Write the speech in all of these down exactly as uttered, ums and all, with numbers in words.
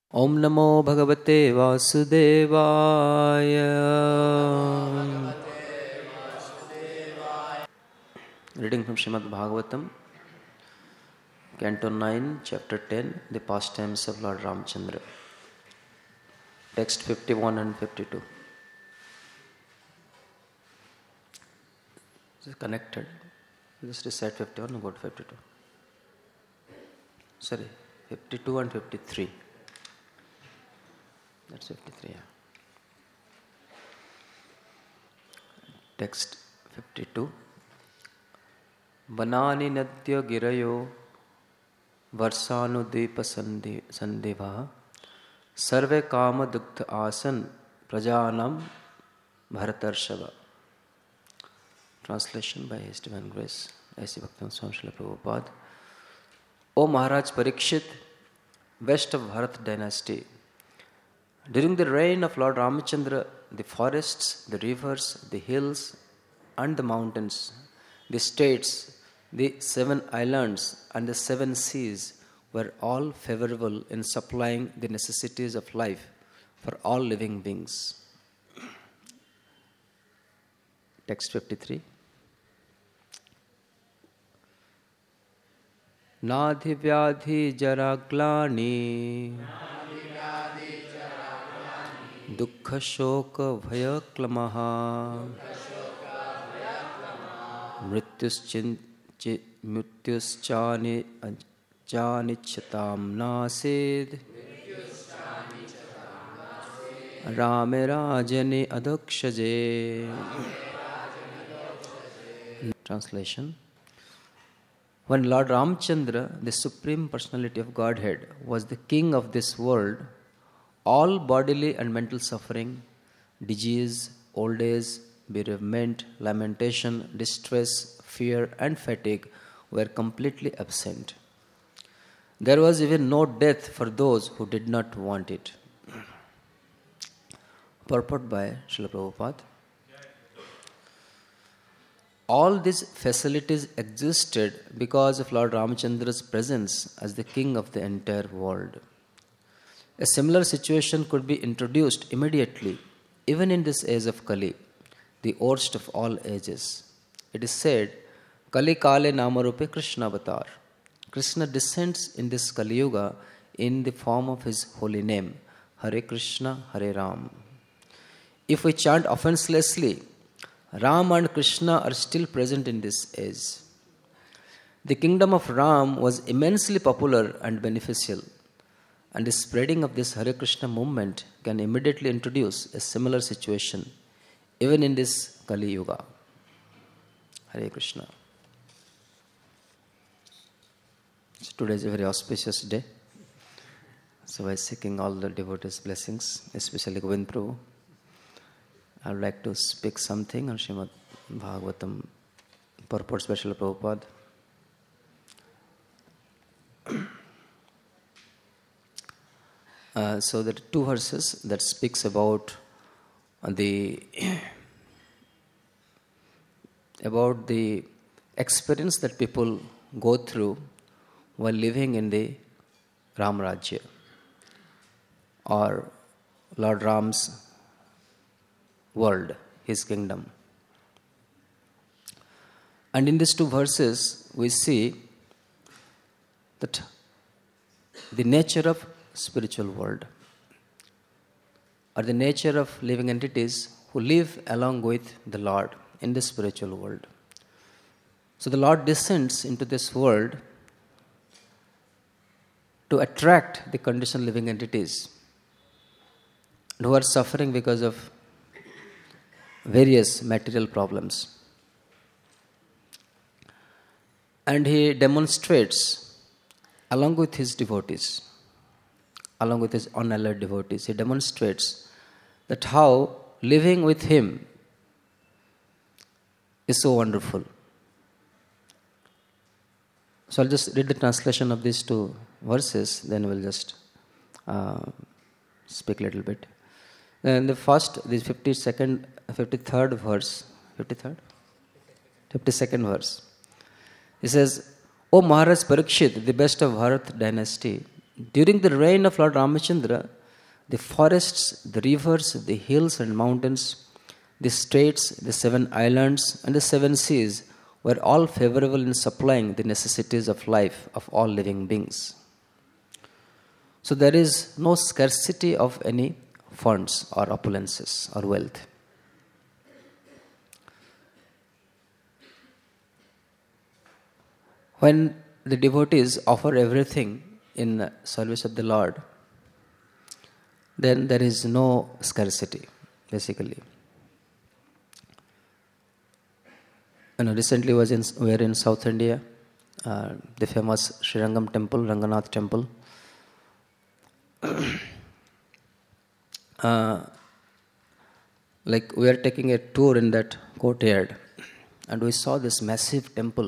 Om Namo Bhagavate Vasudevaya. Reading from Srimad Bhagavatam, Canto nine, Chapter ten, The Pastimes of Lord Ramchandra. Text fifty-one and fifty-two. This is connected. Just recite fifty-one and go to fifty-two. Sorry, fifty-two and fifty-three. That's fifty-three. Yeah. Text fifty-two. Banani nadya girayo varsanudvipa sandeva sarve kama duktha asan prajanam bharatarshava. Translation by His Divine Grace, A C Bhaktivinoda Swami Srila Prabhupada. O Maharaj Parikshit, west of Bharat dynasty, during the reign of Lord Ramchandra, the forests, the rivers, the hills and the mountains, the states, the seven islands and the seven seas were all favorable in supplying the necessities of life for all living beings. Text fifty-three. Nadhi vyadhi jaraglani Dukkha shoka bhaya klamaha Mrityus chani chanichatam nasid Rame rajani adakshaje. Translation. When Lord Ramchandra, the Supreme Personality of Godhead, was the king of this world, all bodily and mental suffering, disease, old age, bereavement, lamentation, distress, fear and fatigue were completely absent. There was even no death for those who did not want it. Purport by Srila Prabhupada. All these facilities existed because of Lord Ramchandra's presence as the king of the entire world. A similar situation could be introduced immediately, even in this age of Kali, the worst of all ages. It is said, Kali Kale Namarupe Krishna Avatar. Krishna descends in this Kali Yuga in the form of his holy name, Hare Krishna, Hare Ram. If we chant offenselessly, Ram and Krishna are still present in this age. The kingdom of Ram was immensely popular and beneficial, and the spreading of this Hare Krishna movement can immediately introduce a similar situation, even in this Kali Yuga. Hare Krishna. So today is a very auspicious day. So by seeking all the devotees' blessings, especially Govind Prabhu, I would like to speak something on Srimad Bhagavatam, purports by Srila Prabhupada. Uh, so there are two verses that speaks about the about the experience that people go through while living in the Ram Rajya or Lord Ram's world, his kingdom. And in these two verses, we see that the nature of spiritual world or the nature of living entities who live along with the Lord in the spiritual world. So the Lord descends into this world to attract the conditioned living entities who are suffering because of various material problems. And he demonstrates, along with his devotees, along with his unalloyed devotees, he demonstrates that how living with him is so wonderful. So I'll just read the translation of these two verses, then we'll just uh, speak a little bit. And the first, the fifty-second, fifty-third verse, fifty-third? fifty-second verse. He says, O Maharaj Parikshit, the best of Bharat dynasty, During the reign of Lord Ramachandra, the forests, the rivers, the hills and mountains, the straits, the seven islands, and the seven seas were all favorable in supplying the necessities of life of all living beings. So there is no scarcity of any funds or opulences or wealth. When the devotees offer everything in service of the Lord, then there is no scarcity, basically. You know, recently was in, we were in South India, uh, the famous Srirangam temple, Ranganath temple. uh, like we are taking a tour in that courtyard, and we saw this massive temple.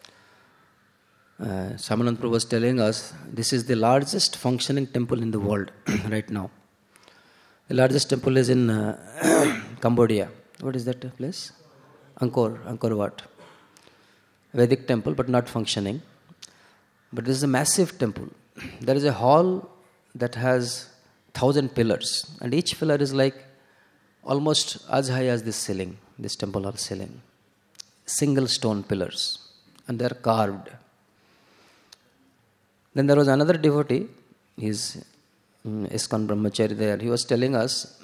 Uh, Samanand Prabhu was telling us this is the largest functioning temple in the world right now. The largest temple is in uh, Cambodia. What is that place? Angkor, Angkor Wat. Vedic temple, but not functioning. But this is a massive temple. There is a hall that has thousand pillars, and each pillar is like almost as high as this ceiling, this temple hall ceiling. Single stone pillars, and they are carved. Then there was another devotee, he's um, ISKCON Brahmachari there, he was telling us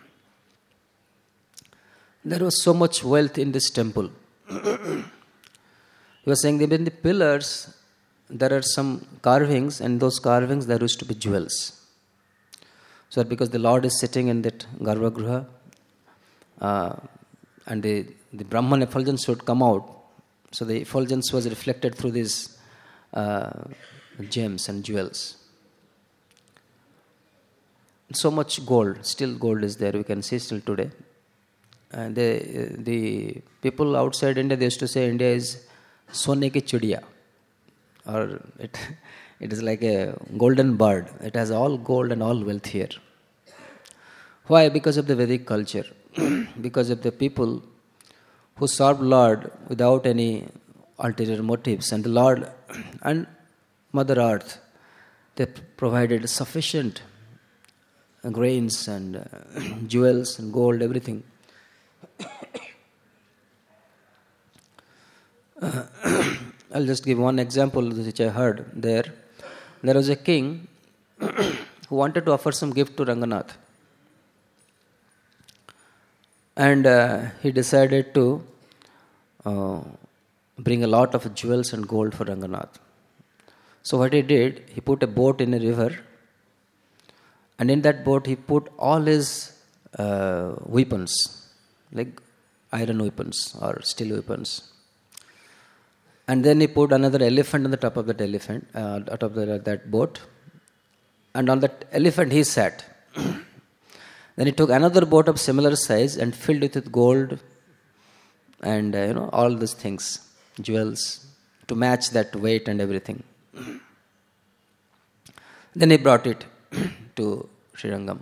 there was so much wealth in this temple. He was saying that in the pillars there are some carvings, and those carvings there used to be jewels. So because the Lord is sitting in that Garbhagriha, uh, and the, the Brahman effulgence would come out, so the effulgence was reflected through these uh, gems and jewels. So much gold, still gold is there, we can see still today. And the, the people outside India, they used to say India is Sone ki chidiya, or it, it is like a golden bird. It has all gold and all wealth here. Why? Because of the Vedic culture, because of the people who served Lord without any ulterior motives, and the Lord and Mother Earth, they provided sufficient grains and uh, jewels and gold, everything. uh, I'll just give one example which I heard there. There was a king who wanted to offer some gift to Ranganath. And uh, he decided to uh, bring a lot of jewels and gold for Ranganath. So what he did, he put a boat in a river, and in that boat he put all his uh, weapons, like iron weapons or steel weapons. And then he put another elephant on the top of that elephant, uh, out of the, that boat, and on that elephant he sat. Then he took another boat of similar size and filled it with gold and uh, you know all these things, jewels, to match that weight and everything. Then he brought it to Srirangam.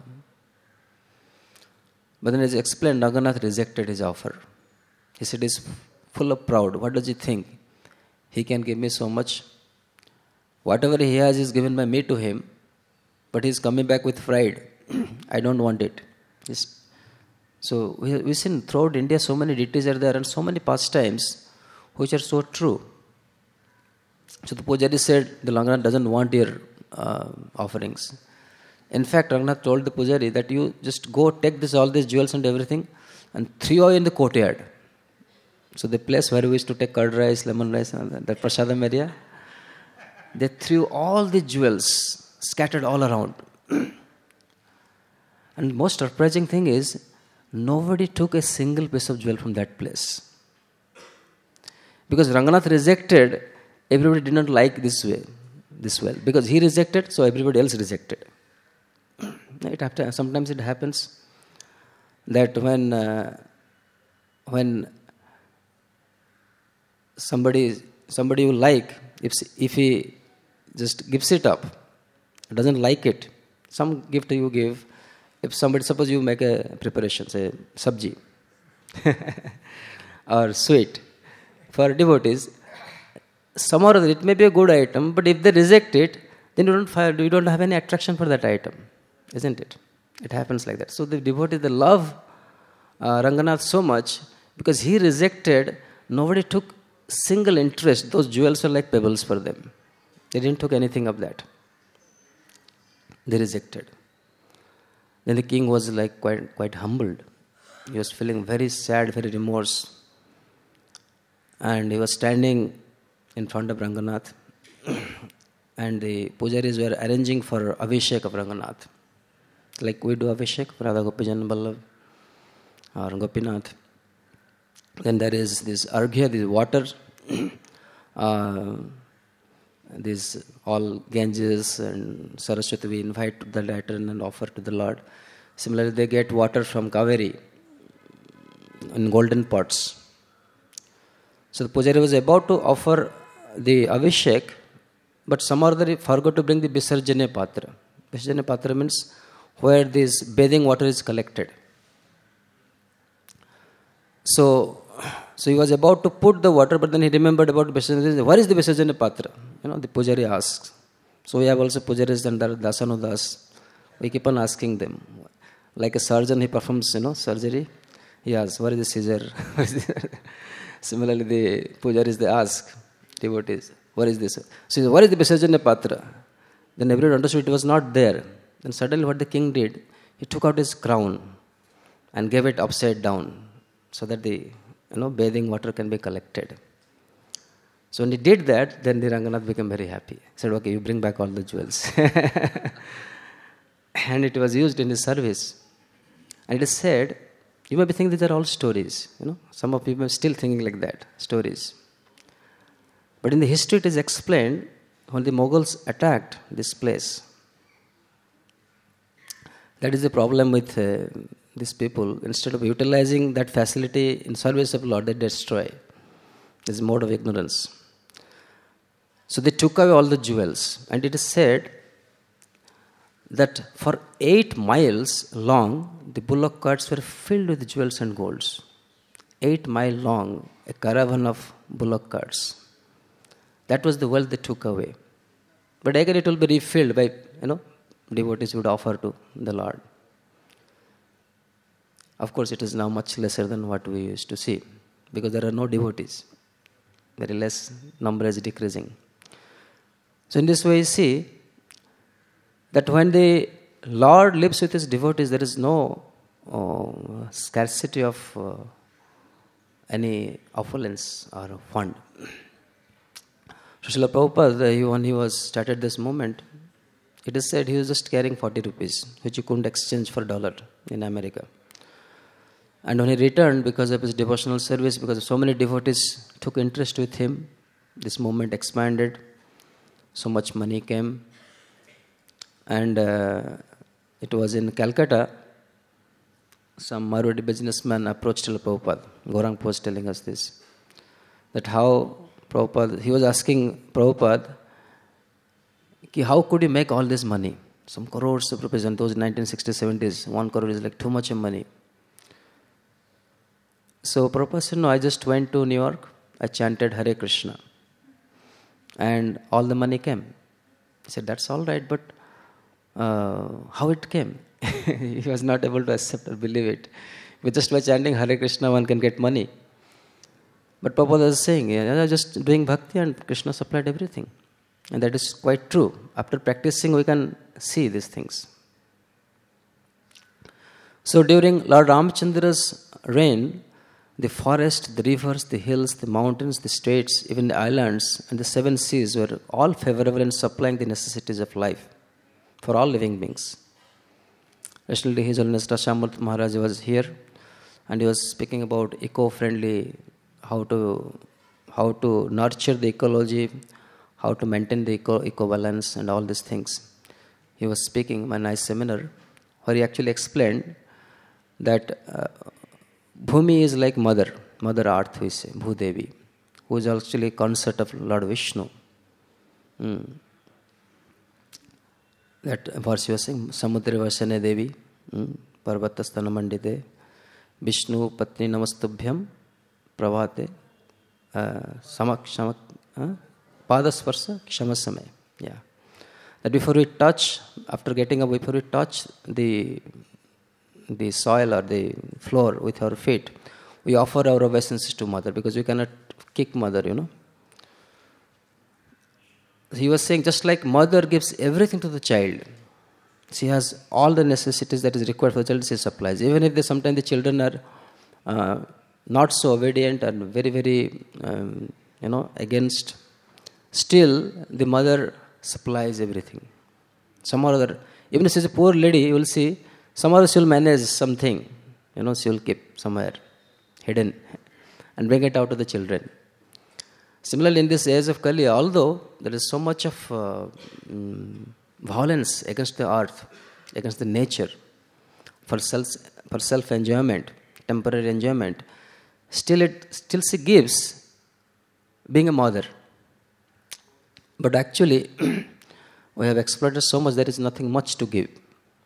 But then as explained, Ranganath rejected his offer. He said he's full of pride. What does he think? He can give me so much. Whatever he has is given by me to him, but he's coming back with pride. I don't want it. It's, so we we seen throughout India so many deities are there and so many pastimes which are so true. So the Pujari said the Ranganath doesn't want your uh, offerings. In fact, Ranganath told the Pujari that you just go take this all these jewels and everything and throw in the courtyard. So the place where we used to take curd rice, lemon rice, and that prasadam area, they threw all the jewels scattered all around. And most surprising thing is, nobody took a single piece of jewel from that place. Because Ranganath rejected, everybody did not like this way, this well. Because he rejected, so everybody else rejected. It after, sometimes it happens that when uh, when somebody somebody you like, if if he just gives it up, doesn't like it, some gift you give. If somebody, suppose you make a preparation, say sabji or sweet for devotees, somehow or other it may be a good item, but if they reject it, then you don't find, you don't have any attraction for that item, isn't it? It happens like that. So the devotees, they love uh, Ranganath so much because he rejected, nobody took single interest. Those jewels were like pebbles for them. They didn't took anything of that. They rejected. Then the king was like quite quite humbled. He was feeling very sad, very remorse. And he was standing in front of Ranganath. And the pujaris were arranging for Abhishek of Ranganath. Like we do Abhishek for Radha Gopijan Ballabh or Gopinath. Then there is this arghya, this water, uh, this all Ganges and Saraswati we invite to the latter and offer to the Lord. Similarly, they get water from Kaveri in golden pots. So the pujari was about to offer the Abhishek, but some other he forgot to bring the Visarjanya Patra. Visarjanya Patra means where this bathing water is collected. So, so he was about to put the water, but then he remembered about Visarjanya. Where is the Visarjanya Patra? You know, the pujari asks. So we have also pujaris and Dasanudas. We keep on asking them. Like a surgeon, he performs, you know, surgery. He asks, where is the scissor? Similarly, the pujaris, they ask devotees, where is this? So he says, where is the Visarjanya Patra? Then everyone understood it was not there. Then suddenly what the king did, he took out his crown and gave it upside down so that the you know bathing water can be collected. So when he did that, then the Ranganath became very happy. He said, okay, you bring back all the jewels. And it was used in his service. And it is said, you may be thinking these are all stories. You know, some of you are still thinking like that, stories. But in the history it is explained when the Mughals attacked this place. That is the problem with uh, these people. Instead of utilizing that facility in service of Lord, they destroy. This is a mode of ignorance. So they took away all the jewels. And it is said that for eight miles long, the bullock carts were filled with jewels and golds. Eight mile long, a caravan of bullock carts. That was the wealth they took away. But again it will be refilled by, you know, devotees would offer to the Lord. Of course, it is now much lesser than what we used to see because there are no devotees. Very less number is decreasing. So in this way you see that when the Lord lives with his devotees, there is no uh, scarcity of uh, any opulence or fund. Srila Prabhupada, he, when he was started this movement, it is said he was just carrying forty rupees, which he couldn't exchange for dollar in America. And when he returned, because of his devotional service, because so many devotees took interest with him, this movement expanded, so much money came. And uh, it was in Calcutta, some Marwadi businessman approached Srila Prabhupada. Gaurang was telling us this, that how Prabhupada, he was asking Prabhupada, ki how could you make all this money? Some crores of rupees, and those nineteen sixties, seventies, one crore is like too much of money. So Prabhupada said, no, I just went to New York, I chanted Hare Krishna, and all the money came. He said, that's all right, but uh, how it came? He was not able to accept or believe it. But just by chanting Hare Krishna, one can get money. But Prabhupada was saying, yeah, just doing bhakti and Krishna supplied everything. And that is quite true. After practicing, we can see these things. So during Lord Ramachandra's reign, the forest, the rivers, the hills, the mountains, the states, even the islands and the seven seas were all favorable in supplying the necessities of life for all living beings. Recently, His Holiness Rashamurti Maharaj was here and he was speaking about eco-friendly, how to how to nurture the ecology, how to maintain the eco, eco-balance and all these things. He was speaking in a nice seminar where he actually explained that uh, Bhumi is like mother, mother earth we say, Bhudevi, who is actually a consort of Lord Vishnu. Mm. That verse you were saying, Samudra Vasane Devi, mm, Parvatastana Mandite, Vishnu Patni Namastubhyam, Pravate, Samak Shamak, Padasparsa Kshamasame. Yeah. That before we touch, after getting up, before we touch the the soil or the floor with our feet, we offer our obeisances to mother, because we cannot kick mother, you know. He was saying, just like mother gives everything to the child, she has all the necessities that is required for the child, she supplies. Even if they, sometimes the children are uh, not so obedient and very, very, um, you know, against, still the mother supplies everything. Some or other, even if she's a poor lady, you will see, some other she will manage something, you know, she will keep somewhere hidden and bring it out to the children. Similarly, in this age of Kali, although there is so much of uh, um, violence against the earth, against the nature, for self for self enjoyment, temporary enjoyment, still it still she gives, being a mother. But actually, we have exploited so much, there is nothing much to give.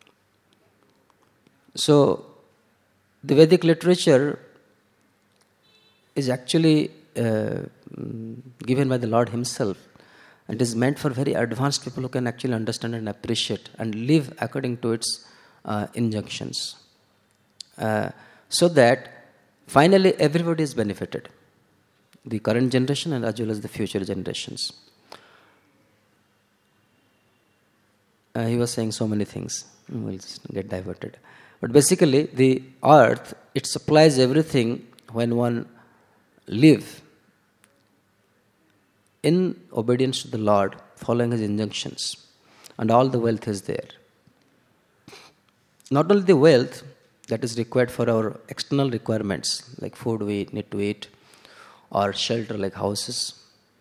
So, the Vedic literature is actually uh, given by the Lord Himself, and is meant for very advanced people who can actually understand and appreciate and live according to its uh, injunctions. Uh, so that finally everybody is benefited, the current generation and as well as the future generations. Uh, he was saying so many things, we'll just get diverted. But basically, the earth, it supplies everything when one live in obedience to the Lord, following His injunctions, and all the wealth is there. Not only the wealth that is required for our external requirements, like food we need to eat, or shelter like houses,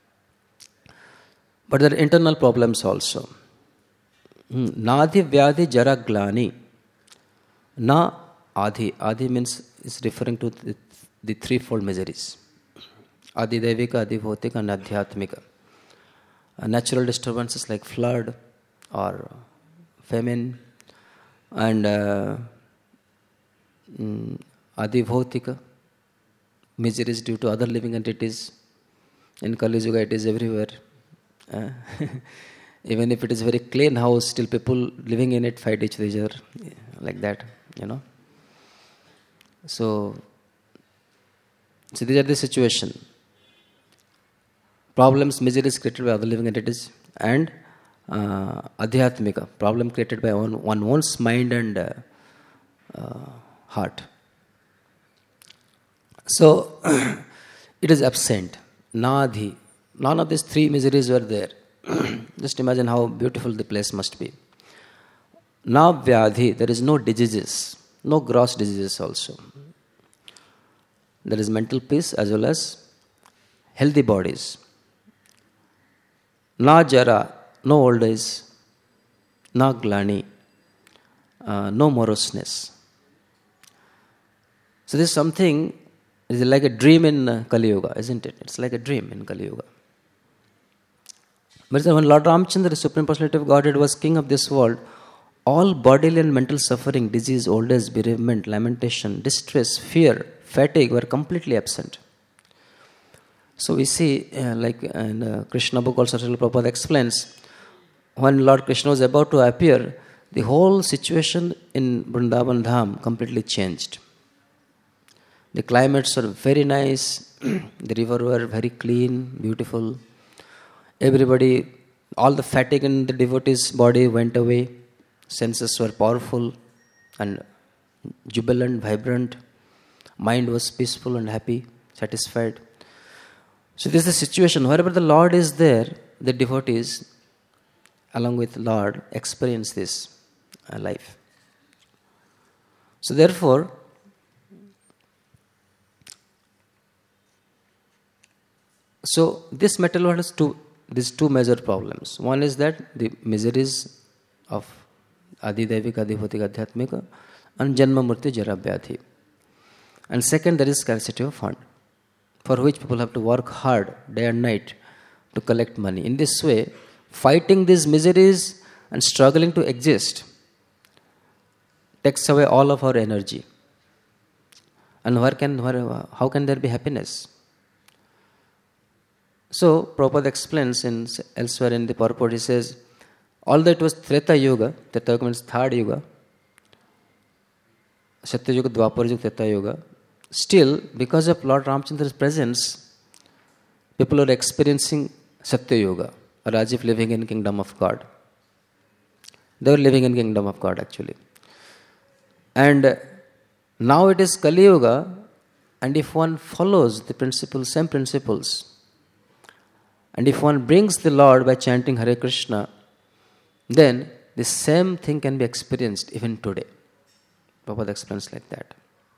but there are internal problems also. Nadhi vyadhi jara glani. Na Adi. Adi means is referring to the, the threefold miseries. Adi Devika, Adi Bhautika, and Adhyatmika. Uh, natural disturbances like flood or famine, and uh, mm, Adi Bhautika, miseries due to other living entities. In Kali Yuga it is everywhere. Uh, even if it is a very clean house, still people living in it fight each other, like that. You know, so, so these are the situation. Problems, miseries created by other living entities, and uh, adhyatmika, problem created by one, one one's mind and uh, uh, heart. So, it is absent. Nadhi. None of these three miseries were there. Just imagine how beautiful the place must be. Na vyadhi, there is no diseases, no gross diseases also. There is mental peace as well as healthy bodies. Na jara, no old age. Na glani, uh, no moroseness. So this is something, is like a dream in uh, Kali Yuga, isn't it? It's like a dream in Kali Yuga. But when Lord Ramchandra, the Supreme Personality of Godhead, was king of this world, all bodily and mental suffering, disease, old age, bereavement, lamentation, distress, fear, fatigue were completely absent. So we see, uh, like in uh, Krishna book also, Srila Prabhupada explains, when Lord Krishna was about to appear, the whole situation in Vrindavan Dham completely changed. The climates were very nice, the river were very clean, beautiful. Everybody, all the fatigue in the devotee's body went away. Senses were powerful and jubilant, vibrant. Mind was peaceful and happy, satisfied. So this is the situation. Wherever the Lord is there, the devotees, along with Lord, experience this uh, life. So therefore, so this material world has two, these two major problems. One is that the miseries of Adi Devika, Adi Bhautika, Adhyatmika, and Janma Murti Jara Vyadhi. And second, there is scarcity of fund, for which people have to work hard day and night to collect money. In this way, fighting these miseries and struggling to exist takes away all of our energy. And where can, where, how can there be happiness? So, Prabhupada explains in elsewhere in the purport, he says, Although it was Treta Yuga, Treta Yuga means third Yuga, Satya Yuga, Dwapar Yuga, Treta Yuga, still, because of Lord Ramachandra's presence, people are experiencing Satya Yuga, or as if living in kingdom of God. They were living in kingdom of God actually. And now it is Kali Yuga, and if one follows the principles, same principles, and if one brings the Lord by chanting Hare Krishna, then the same thing can be experienced even today. Prabhupada explains like that.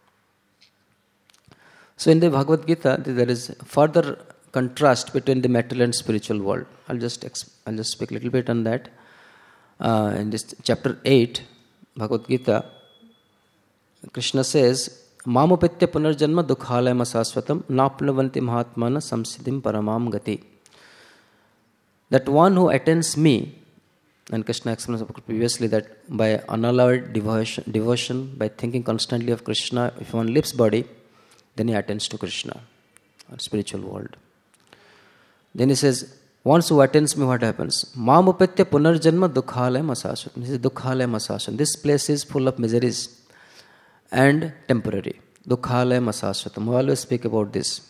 So in the Bhagavad Gita, there is further contrast between the material and spiritual world. I'll just exp- I'll just speak a little bit on that. Uh, in this chapter eight, Bhagavad Gita, Krishna says, Mamupetya punarjanma dukhalayam asasvatam napnavanti mahatmana samsiddhim paramam gati. That one who attends me, and Krishna explains previously that by unalloyed devotion, devotion, by thinking constantly of Krishna, if one leaves body, then he attends to Krishna, or spiritual world. Then he says, once who attends me, what happens? Mamupetya punarjanma dukhalayam asasvatam. This is dukhalayam asasvatam. This place is full of miseries and temporary. Dukhalayam asasvatam. We always speak about this.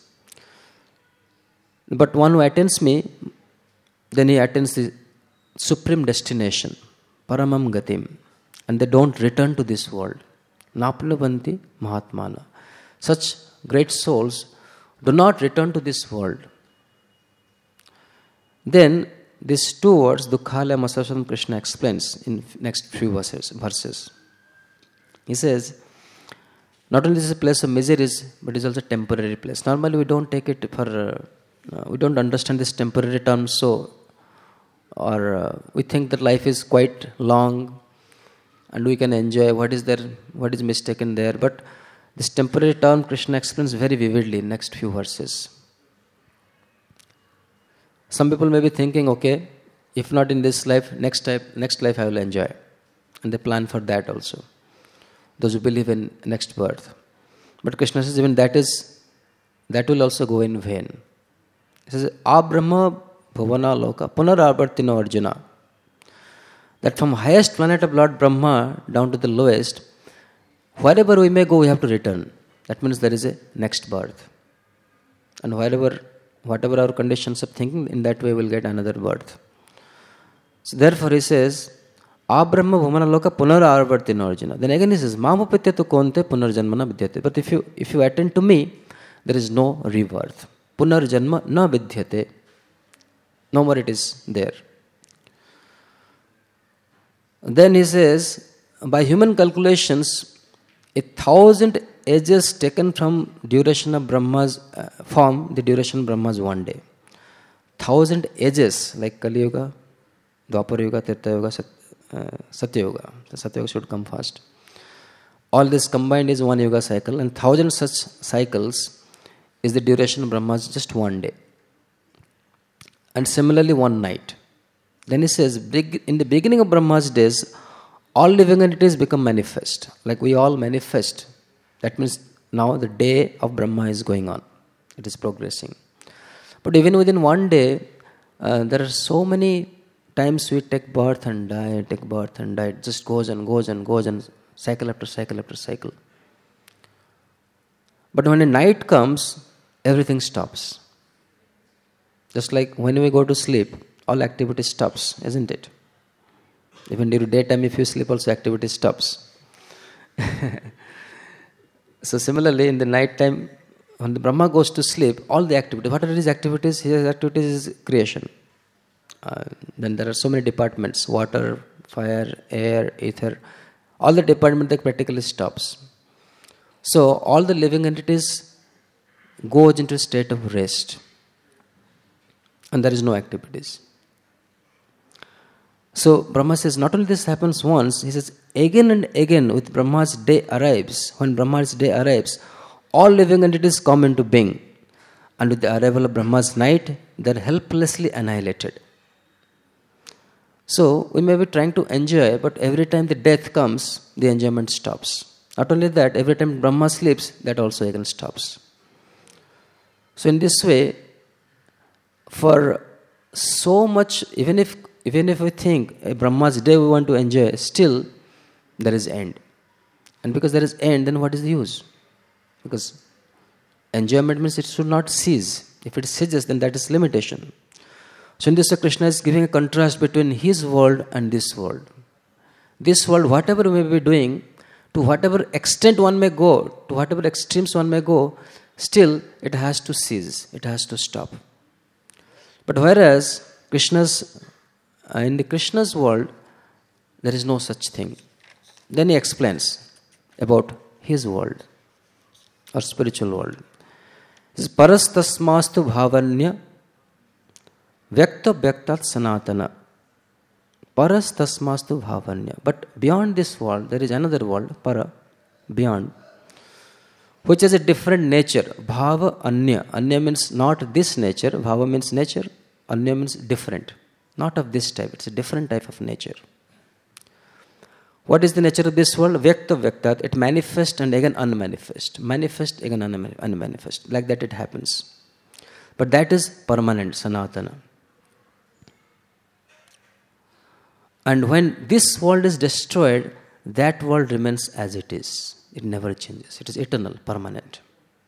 But one who attends me, then he attends the supreme destination, Paramam Gatim, and they don't return to this world. Napnavanti Mahatmana. Such great souls do not return to this world. Then these two words, Dukhalayam Asasvatam, Krishna explains in next few verses. verses. He says, not only is it a place of miseries, but it is also a temporary place. Normally we don't take it for, uh, we don't understand this temporary term so, or uh, we think that life is quite long and we can enjoy what is there, what is mistaken there. But this temporary term Krishna explains very vividly in next few verses. Some people may be thinking, okay, if not in this life, next life, next life I will enjoy. And they plan for that also. Those who believe in next birth. But Krishna says even that is, that will also go in vain. He says, Abrahma Bhavana Loka Punaravartino Arjuna. That from highest planet of Lord Brahma down to the lowest, wherever we may go, we have to return. That means there is a next birth. And wherever, whatever our conditions of thinking, in that way we'll get another birth. So therefore he says, Abrahma Bhavana Loka Punaravartino Arjuna. Then again he says, Mamupetya tu konte punarjanmana vidyate. But if you if you attend to me, there is no rebirth. Punarjanma na vidyate. No more it is there. Then he says, by human calculations, a thousand ages taken from duration of Brahma's uh, form, the duration of Brahma's one day. Thousand ages, like Kali Yuga, Dwapar Yuga, Treta Yuga, Sat, uh, Satya Yuga. The Satya Yuga should come first. All this combined is one Yuga cycle, and thousand such cycles is the duration of Brahma's just one day. And similarly one night. Then he says, in the beginning of Brahma's days, all living entities become manifest. Like we all manifest. That means now the day of Brahma is going on. It is progressing. But even within one day, uh, there are so many times we take birth and die, take birth and die. It just goes and goes and goes and cycle after cycle after cycle. But when a night comes, everything stops. Just like when we go to sleep, all activity stops, isn't it? Even during daytime, if you sleep, also activity stops. So similarly, in the night time, when the Brahma goes to sleep, all the activity, what are his activities? His activities is creation. Uh, then there are so many departments, water, fire, air, ether. All the department that practically stops. So all the living entities goes into a state of rest. And there is no activities. So Brahma says, not only this happens once, he says, again and again with Brahma's day arrives, when Brahma's day arrives, all living entities come into being. And with the arrival of Brahma's night, they are helplessly annihilated. So we may be trying to enjoy, but every time the death comes, the enjoyment stops. Not only that, every time Brahma sleeps, that also again stops. So in this way, for so much, even if even if we think a Brahma's day we want to enjoy, still there is end. And because there is end, then what is the use? Because enjoyment means it should not cease. If it ceases, then that is limitation. So in this way, Krishna is giving a contrast between his world and this world. This world, whatever we may be doing, to whatever extent one may go, to whatever extremes one may go, still it has to cease, it has to stop. But whereas Krishna's, uh, in the Krishna's world, there is no such thing. Then he explains about his world, or spiritual world. He says, Paras tasmastu bhavanya vyakta vyaktat sanatana. Paras tasmastu bhavanya. But beyond this world, there is another world, para, beyond, which has a different nature. Bhava anya. Anya means not this nature. Bhava means nature. Anya means different. Not of this type. It's a different type of nature. What is the nature of this world? Vyakta vyaktat. It manifests and again unmanifest. Manifest, again unmanifest. Like that it happens. But that is permanent, sanatana. And when this world is destroyed, that world remains as it is. It never changes. It is eternal, permanent.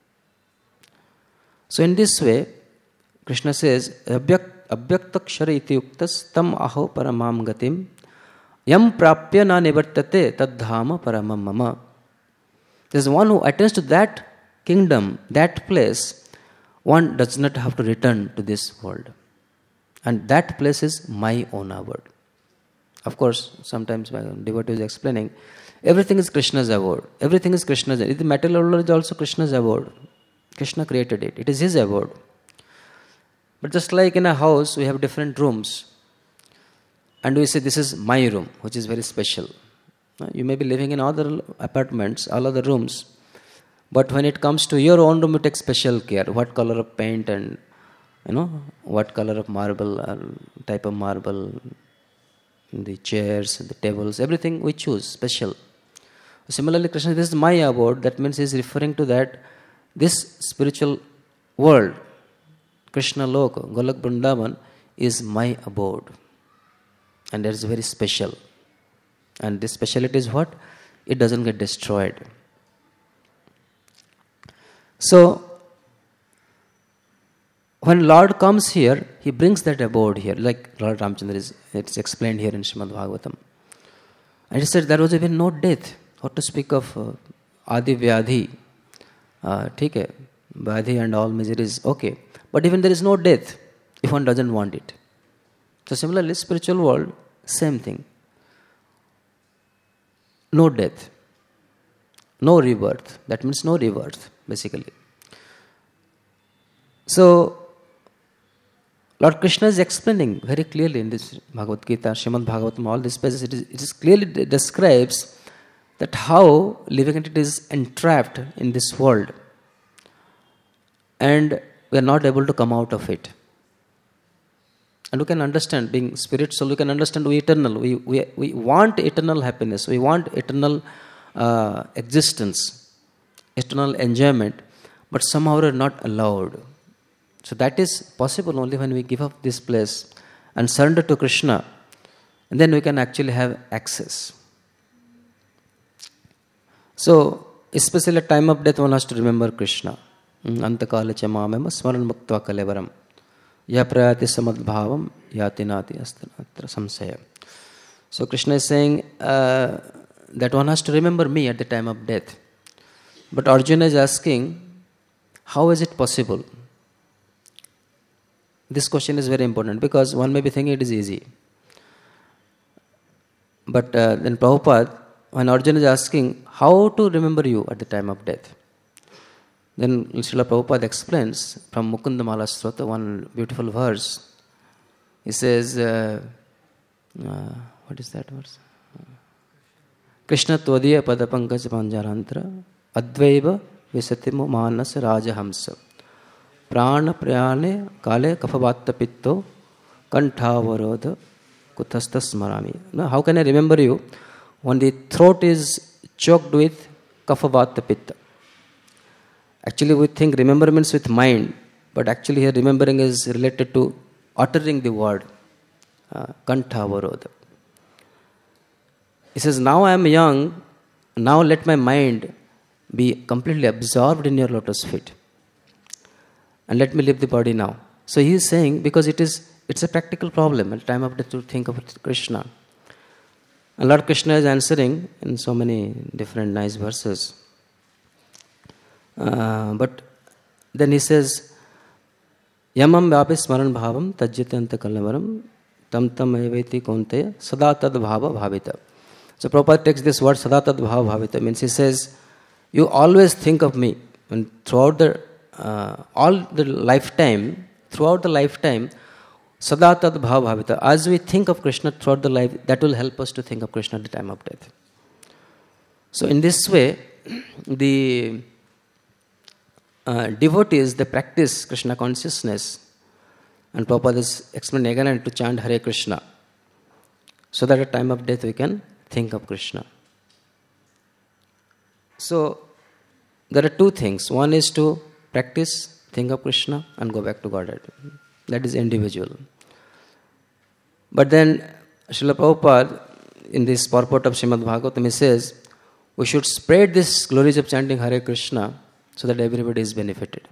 So in this way, Krishna says, Abhyaktakshara iti yuktas tam aho paramam gatim yam prapya na nivartate tadhama paramam mama. There is one who attains to that kingdom, that place, one does not have to return to this world. And that place is my own abode. Of course, sometimes my devotee is explaining, everything is Krishna's abode. Everything is Krishna's abode. The material world is also Krishna's abode. Krishna created it. It is his abode. But just like in a house, we have different rooms. And we say, this is my room, which is very special. You may be living in other apartments, all other rooms. But when it comes to your own room, you take special care. What color of paint and, you know, what color of marble, or type of marble, the chairs, the tables, everything we choose, special. Similarly, Krishna, this is my abode. That means he is referring to that this spiritual world, Krishna Loka, Golok Vrindavan, is my abode. And that is very special. And this speciality is what? It doesn't get destroyed. So, when Lord comes here, he brings that abode here, like Lord Ramchandra is, it's explained here in Srimad Bhagavatam. And he said there was even no death. What to speak of uh, Adi Vyadhi, uh, okay, Vyadhi and all miseries, okay. But even there is no death if one doesn't want it. So similarly, spiritual world, same thing. No death. No rebirth. That means no rebirth, basically. So, Lord Krishna is explaining very clearly in this Bhagavad Gita, Srimad Bhagavatam, all these pages, it, is, it is clearly de- describes that how living entity is entrapped in this world and we are not able to come out of it. And we can understand, being spirit soul, we can understand we eternal. We, we, we want eternal happiness. We want eternal uh, existence, eternal enjoyment, but somehow we are not allowed. So that is possible only when we give up this place and surrender to Krishna, and then we can actually have access. So, especially at time of death, one has to remember Krishna. Antakala cha mamema smaran muktva kalevaram ya prayati samadbhavam yati nati astanatra samsaya. So Krishna is saying uh, that one has to remember me at the time of death. But Arjuna is asking, how is it possible? This question is very important because one may be thinking it is easy. But uh, then Prabhupada, when Arjuna is asking how to remember you at the time of death, then Srila Prabhupada explains from Mukunda Mala Stottra one beautiful verse. He says, uh, uh, what is that verse? Krishna Tvadiya Padapankaj Panjarantra Advaiva Visatimu Manas Rajahamsa Prana Prayane Kale Kafavatta Pitto Kantavarodha Kuthasta Smarami. Now, how can I remember you when the throat is choked with Kafavatta Pitta? Actually, we think remember means with mind, but actually here remembering is related to uttering the word. uh, Kantha Avarodha. He says, now I am young, now let my mind be completely absorbed in your lotus feet. And let me leave the body now. So he is saying, because it is it's a practical problem at the time of death to think of Krishna. And Lord Krishna is answering in so many different nice verses. Uh, but then he says, Yamam vyapi smaran bhavam tajyatanta kalavaram tam tam eveti konteya sada tad bhava bhavita. So Prabhupada takes this word sada tad bhava bhavita, means he says, you always think of me. And throughout the uh, all the lifetime, throughout the lifetime, sada tad bhava bhavita. As we think of Krishna throughout the life, that will help us to think of Krishna at the time of death. So in this way, the uh, devotees, they practice Krishna consciousness. And Prabhupada is explaining again and to chant Hare Krishna. So that at the time of death we can think of Krishna. So there are two things. One is to practice, think of Krishna and go back to Godhead. That is individual. But then Srila Prabhupada in this purport of Srimad Bhagavatam, he says, we should spread this glories of chanting Hare Krishna so that everybody is benefited.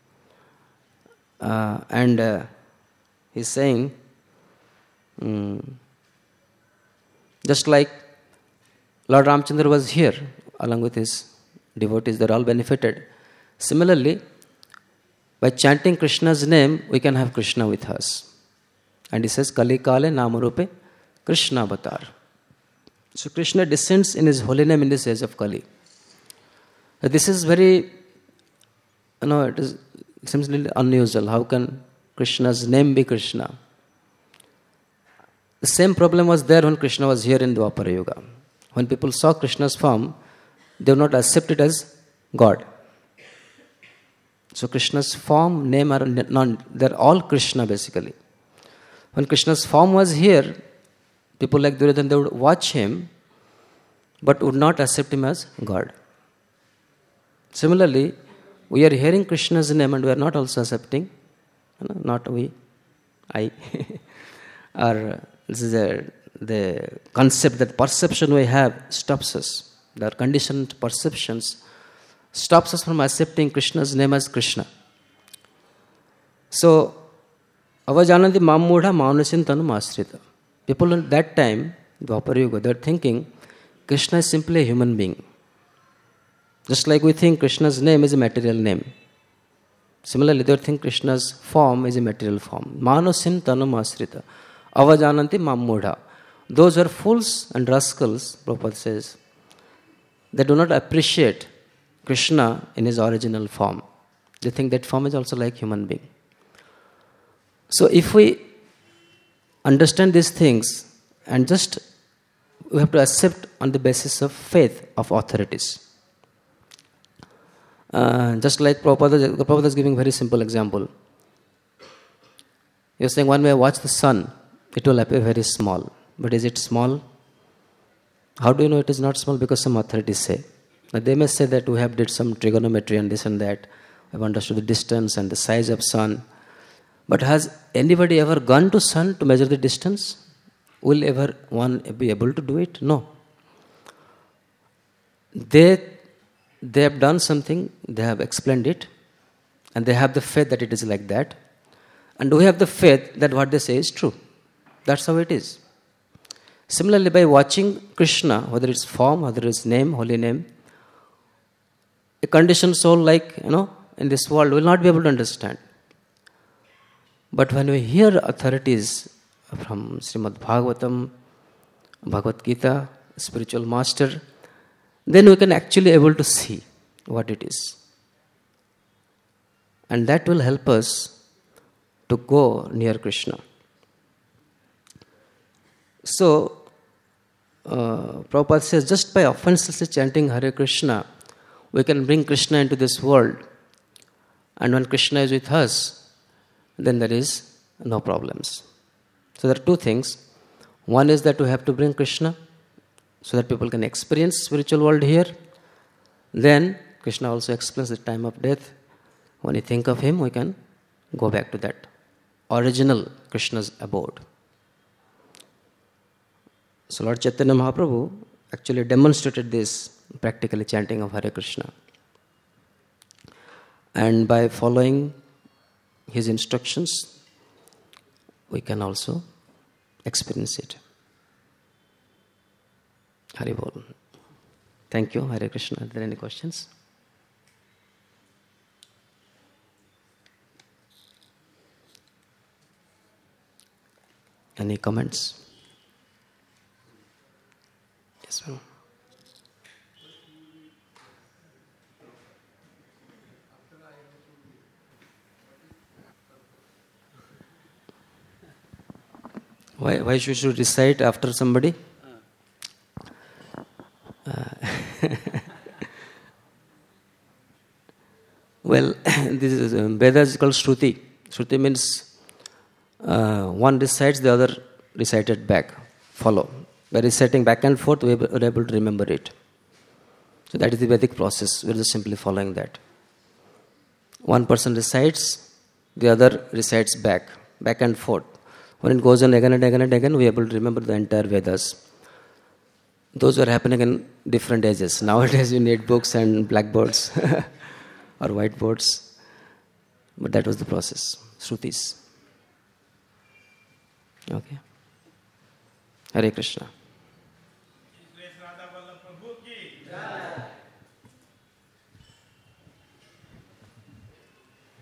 Uh, and uh, he's saying, um, just like Lord Ramchandra was here along with his devotees, they're all benefited. Similarly, by chanting Krishna's name, we can have Krishna with us. And he says, Kali Kale Namarupe Krishna Avatar. So Krishna descends in his holy name in this age of Kali. This is very, you know, it is it seems a little unusual. How can Krishna's name be Krishna? The same problem was there when Krishna was here in Dwapara Yuga. When people saw Krishna's form, they would not accept it as God. So Krishna's form, name are non, they're all Krishna basically. When Krishna's form was here, people like Duryodhana, they would watch him, but would not accept him as God. Similarly, we are hearing Krishna's name and we are not also accepting, you know, not we, I. Or this is a, the concept that perception we have stops us. The conditioned perceptions stops us from accepting Krishna's name as Krishna. So, avajananti mammudha manusintanu masrita. People at that time, Dwapara Yuga, they are thinking Krishna is simply a human being. Just like we think Krishna's name is a material name. Similarly, they think Krishna's form is a material form. Manusintanu masrita. Avajananti mammudha. Those are fools and rascals, Prabhupada says, they do not appreciate Krishna in his original form. They think that form is also like human being. So if we understand these things and just we have to accept on the basis of faith of authorities. Uh, just like Prabhupada, Prabhupada is giving a very simple example. He was saying one way I watch the sun, it will appear very small. But is it small? How do you know it is not small? Because some authorities say. Now they may say that we have did some trigonometry and this and that. We have understood the distance and the size of sun. But has anybody ever gone to sun to measure the distance? Will ever one be able to do it? No. They, they have done something, they have explained it, and they have the faith that it is like that. And we have the faith that what they say is true. That's how it is. Similarly, by watching Krishna, whether it's form, whether it's name, holy name, a conditioned soul like, you know, in this world will not be able to understand. But when we hear authorities from Srimad Bhagavatam, Bhagavad Gita, spiritual master, then we can actually able to see what it is. And that will help us to go near Krishna. So, uh, Prabhupada says, just by offensively chanting Hare Krishna, we can bring Krishna into this world. And when Krishna is with us, then there is no problems. So there are two things. One is that we have to bring Krishna so that people can experience spiritual world here. Then Krishna also explains the time of death. When you think of him, we can go back to that original Krishna's abode. So Lord Chaitanya Mahaprabhu actually demonstrated this practically chanting of Hare Krishna. And by following his instructions, we can also experience it. Hari Bol. Thank you, Hare Krishna. Are there any questions? Any comments? Yes, ma'am. Why, why should you recite after somebody? Uh, well, this is um, Vedas is called Shruti. Shruti means uh, one recites, the other recited back. Follow. By reciting back and forth, we are able to remember it. So that is the Vedic process. We are just simply following that. One person recites, the other recites back, back and forth. When it goes on again and again and again, we are able to remember the entire Vedas. Those were happening in different ages. Nowadays, you need books and blackboards or whiteboards. But that was the process. Shrutis. Okay. Hare Krishna.